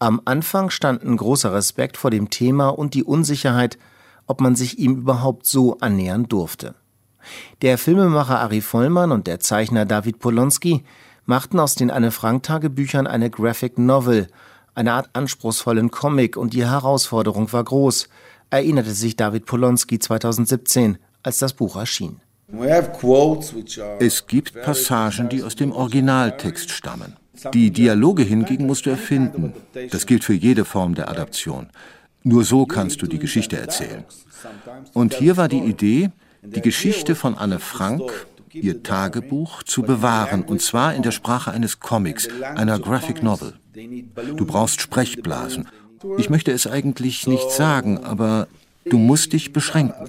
Am Anfang standen großer Respekt vor dem Thema und die Unsicherheit, ob man sich ihm überhaupt so annähern durfte. Der Filmemacher Ari Folman und der Zeichner David Polonsky machten aus den Anne-Frank-Tagebüchern eine Graphic Novel, eine Art anspruchsvollen Comic, und die Herausforderung war groß, erinnerte sich David Polonsky 2017, als das Buch erschien. Es gibt Passagen, die aus dem Originaltext stammen. Die Dialoge hingegen musst du erfinden. Das gilt für jede Form der Adaption. Nur so kannst du die Geschichte erzählen. Und hier war die Idee, die Geschichte von Anne Frank, ihr Tagebuch, zu bewahren, und zwar in der Sprache eines Comics, einer Graphic Novel. Du brauchst Sprechblasen. Ich möchte es eigentlich nicht sagen, aber du musst dich beschränken.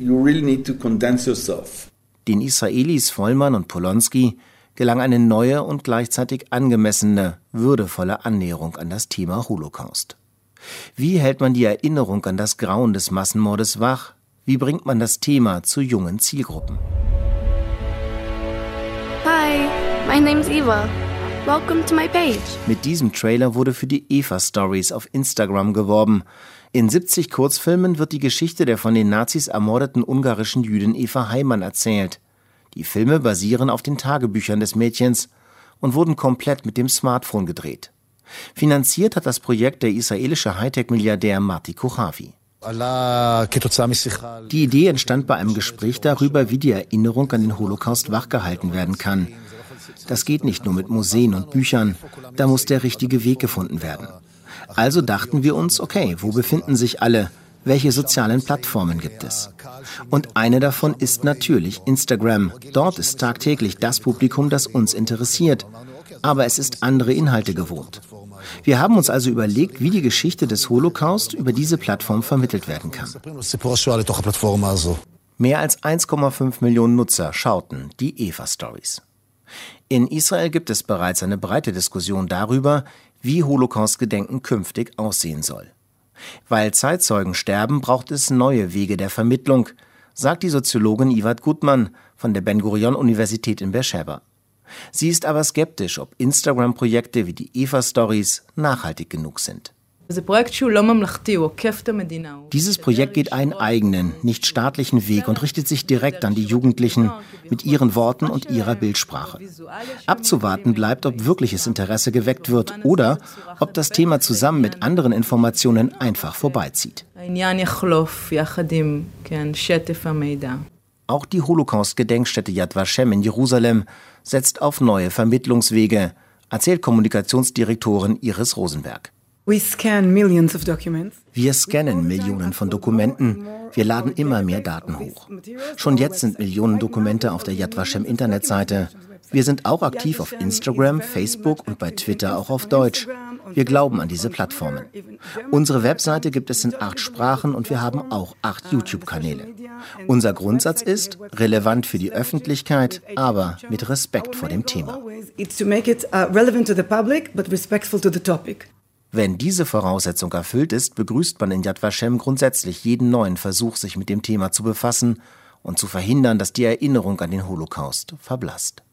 Den Israelis Folman und Polonsky gelang eine neue und gleichzeitig angemessene, würdevolle Annäherung an das Thema Holocaust. Wie hält man die Erinnerung an das Grauen des Massenmordes wach? Wie bringt man das Thema zu jungen Zielgruppen? Hi, my name's Eva. Welcome to my page. Mit diesem Trailer wurde für die Eva Stories auf Instagram geworben. In 70 Kurzfilmen wird die Geschichte der von den Nazis ermordeten ungarischen Jüdin Eva Heimann erzählt. Die Filme basieren auf den Tagebüchern des Mädchens und wurden komplett mit dem Smartphone gedreht. Finanziert hat das Projekt der israelische Hightech-Milliardär Mati Kochavi. Die Idee entstand bei einem Gespräch darüber, wie die Erinnerung an den Holocaust wachgehalten werden kann. Das geht nicht nur mit Museen und Büchern, da muss der richtige Weg gefunden werden. Also dachten wir uns, okay, wo befinden sich alle? Welche sozialen Plattformen gibt es? Und eine davon ist natürlich Instagram. Dort ist tagtäglich das Publikum, das uns interessiert. Aber es ist andere Inhalte gewohnt. Wir haben uns also überlegt, wie die Geschichte des Holocaust über diese Plattform vermittelt werden kann. Mehr als 1,5 Millionen Nutzer schauten die Eva Stories. In Israel gibt es bereits eine breite Diskussion darüber, wie Holocaust-Gedenken künftig aussehen soll. Weil Zeitzeugen sterben, braucht es neue Wege der Vermittlung, sagt die Soziologin Ivat Gutmann von der Ben-Gurion-Universität in Beersheba. Sie ist aber skeptisch, ob Instagram-Projekte wie die Eva Stories nachhaltig genug sind. Dieses Projekt geht einen eigenen, nicht staatlichen Weg und richtet sich direkt an die Jugendlichen mit ihren Worten und ihrer Bildsprache. Abzuwarten bleibt, ob wirkliches Interesse geweckt wird oder ob das Thema zusammen mit anderen Informationen einfach vorbeizieht. Auch die Holocaust-Gedenkstätte Yad Vashem in Jerusalem setzt auf neue Vermittlungswege, erzählt Kommunikationsdirektorin Iris Rosenberg. Wir scannen Millionen von Dokumenten. Wir laden immer mehr Daten hoch. Schon jetzt sind Millionen Dokumente auf der Yad Vashem Internetseite. Wir sind auch aktiv auf Instagram, Facebook und bei Twitter auch auf Deutsch. Wir glauben an diese Plattformen. Unsere Webseite gibt es in 8 Sprachen und wir haben auch 8 YouTube-Kanäle. Unser Grundsatz ist, relevant für die Öffentlichkeit, aber mit Respekt vor dem Thema. Wenn diese Voraussetzung erfüllt ist, begrüßt man in Yad Vashem grundsätzlich jeden neuen Versuch, sich mit dem Thema zu befassen und zu verhindern, dass die Erinnerung an den Holocaust verblasst.